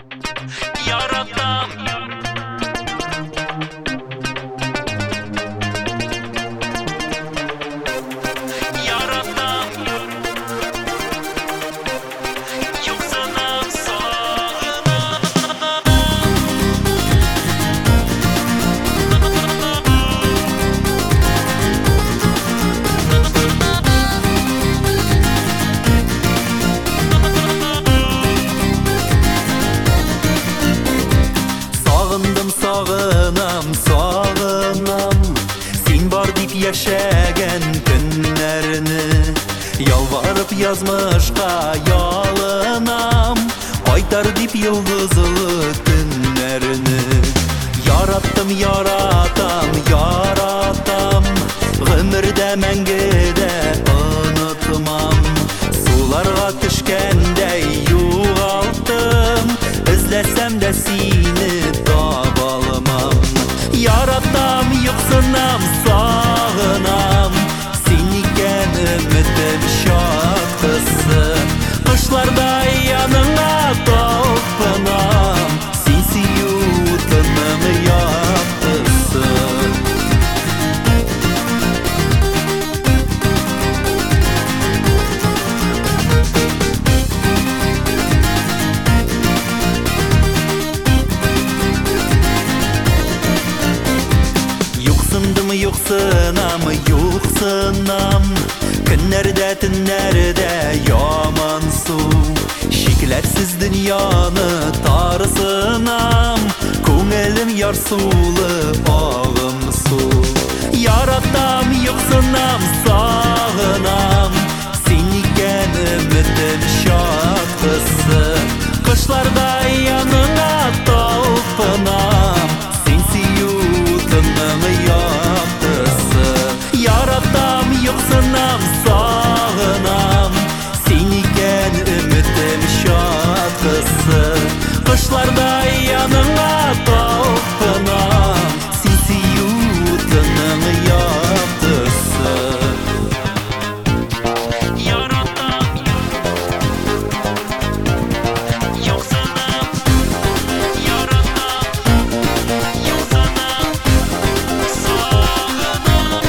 Yaratam Yaratam Yoksanam sağınam Sağındım sağınam sağınam Sen var deyip yaşagan günlerini Yalvarıp yazmışqa yalınam Aytar deyip yıldızlı günlerini Yarattım yaratam yaratam Ömürde mengede unutmam Sularga düşkendey yuğalttım İzlesem de seni tabalmam Yaratam yoksunam sağınam Seniken ümidim şarkısı Kışlarda yanına toplanam Sensi yutunum yaptısı Yo'qsinam, yo'qsinam Kunlarda, tunlarda yomon suv Sheklarsiz dunyoni tarsinam Ko'nglim yor suvli og'im suv Yaratam, yo'qsinam, sog'inam Seniken ümidim shortisi Qishlarda yanına tolpinam Sensi yutunum yaptısı Yaratam yoksunam sağınam Seniken ümidim şarkısı Kışlarda yanına tolpinam Sensi yutunum yaptısı Yaratam Yoksanam Yaratam Yoksanam sağınam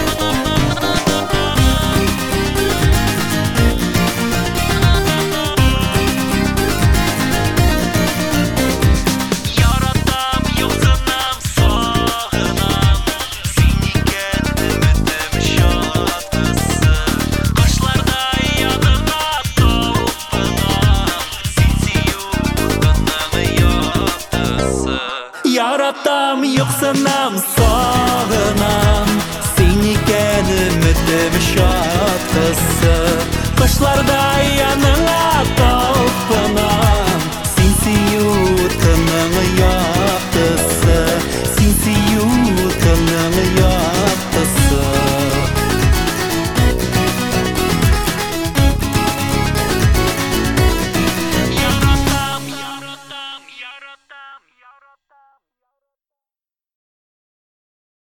Yaratam yoksanam sağınam Seniken ümidim şarkısı Kışlarda yanına tolpinam Sensi yutunum yaptısı Yaratam yoksunam sağınam Seniken ümidim şarkısı Kışlarda yanına tolpinam